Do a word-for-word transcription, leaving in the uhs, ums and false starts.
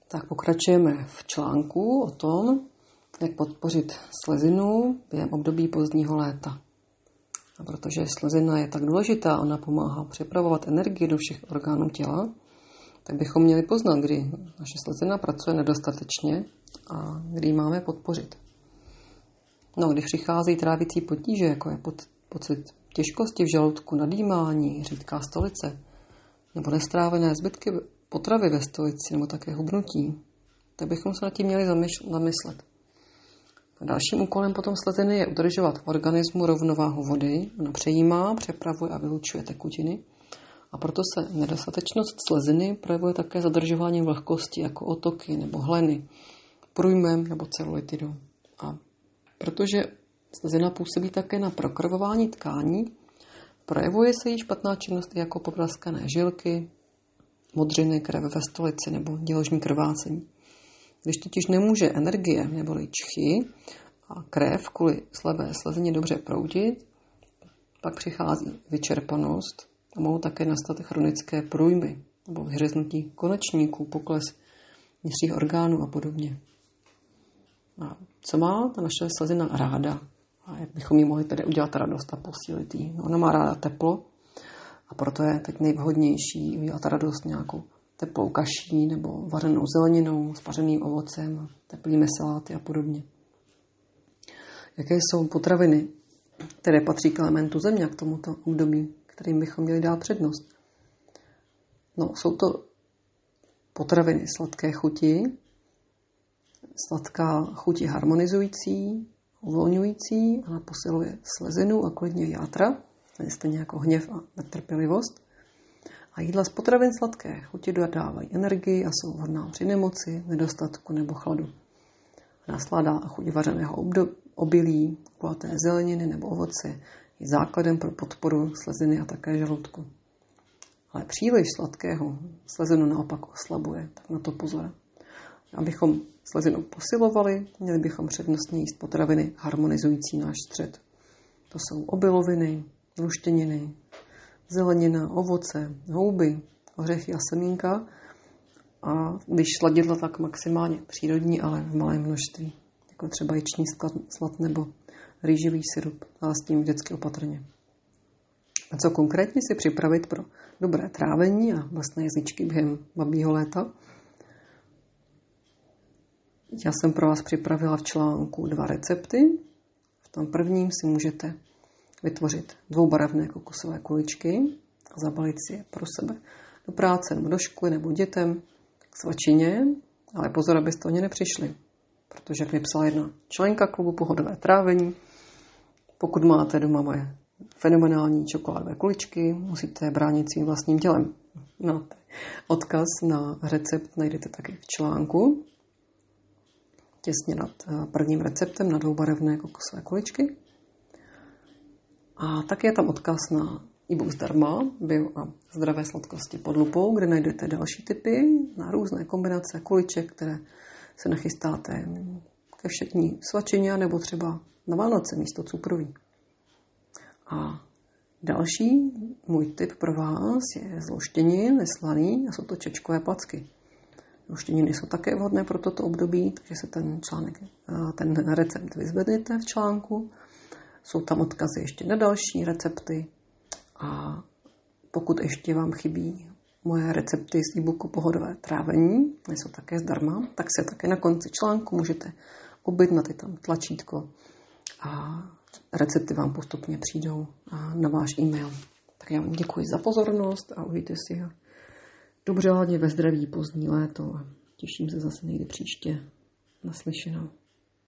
Tak pokračujeme v článku o tom, jak podpořit slezinu během období pozdního léta. A protože slezina je tak důležitá, ona pomáhá přepravovat energii do všech orgánů těla, tak bychom měli poznat, kdy naše slezina pracuje nedostatečně a kdy ji máme podpořit. No, když přichází trávicí potíže, jako je pod, pocit těžkosti v žaludku, nadýmání, řídká stolice, nebo nestrávené zbytky potravy ve stolici, nebo také hubnutí, tak bychom se nad tím měli zamyslet. Dalším úkolem potom sleziny je udržovat v organismu rovnováhu vody. Ona přejímá, přepravuje a vylučuje tekutiny. A proto se nedostatečnost sleziny projevuje také zadržováním vlhkosti, jako otoky nebo hleny, průjmem nebo celulitidou. A protože slezina působí také na prokrvování tkání, projevuje se jí špatná činnost i jako popraskané žilky, modřiny, krev ve stolici nebo děložní krvácení. Když totiž nemůže energie neboli čchy a krev kvůli slabé slezině dobře proudit, pak přichází vyčerpanost a mohou také nastat chronické průjmy nebo vyhřeznutí konečníků, pokles vnitřních orgánů a podobně. A co má ta naše slezina ráda? A jak bychom jí mohli tedy udělat radost a posílit jí? No, ona má ráda teplo a proto je teď nejvhodnější udělat radost nějakou teplou kaší nebo vařenou zeleninou s pařeným ovocem, teplými saláty a podobně. Jaké jsou potraviny, které patří k elementu země, k tomuto období, kterým bychom měli dát přednost? No, jsou to potraviny sladké chuti, sladká chuti harmonizující, uvolňující, ona posiluje slezinu a klidně játra, stejně jako hněv a netrpělivost. A jídla z potravin sladké chuti dodávají energii a jsou vhodná při nemoci, nedostatku nebo chladu. Náslada a chuť vařeného obilí, kulaté zeleniny nebo ovoce je základem pro podporu sleziny a také žaludku. Ale příliš sladkého slezinu naopak oslabuje, tak na to pozor. Abychom slezinu posilovali, měli bychom přednostně jíst potraviny harmonizující náš střed. To jsou obiloviny, luštěniny, zelenina, ovoce, houby, ořechy a semínka. A když sladidla, tak maximálně přírodní, ale v malém množství. Jako třeba ječní slad nebo rýžový sirup, ale s tím vždycky opatrně. A co konkrétně si připravit pro dobré trávení a vlastné jazyčky během babího léta? Já jsem pro vás připravila v článku dva recepty. V tom prvním si můžete vytvořit dvoubarevné kokosové kuličky a zabalit si je pro sebe do práce nebo do školy nebo dětem k svačině, ale pozor, abyste o ně nepřišli, protože jak mi psala jedna členka klubu Pohodové trávení, pokud máte doma moje fenomenální čokoládové kuličky, musíte je bránit svým vlastním tělem. No, odkaz na recept najdete taky v článku, těsně nad prvním receptem na dvoubarevné kokosové kuličky. A také je tam odkaz na e-book zdarma, bio a zdravé sladkosti pod lupou, kde najdete další tipy na různé kombinace kuliček, které se nachystáte ke všetní svačině nebo třeba na Vánoce místo cukroví. A další můj tip pro vás je z luštěnin, neslaný, a jsou to čečkové placky. Luštěniny jsou také vhodné pro toto období, takže se ten článek, ten recept vyzvednete v článku. Jsou tam odkazy ještě na další recepty a pokud ještě vám chybí moje recepty z e-booku Pohodové trávení, jsou také zdarma, tak se také na konci článku můžete objednat, je tam tlačítko a recepty vám postupně přijdou na váš e-mail. Tak já vám děkuji za pozornost a užijte si ho dobře hladně ve zdraví pozdní léto a těším se zase někdy příště. Naslyšenou.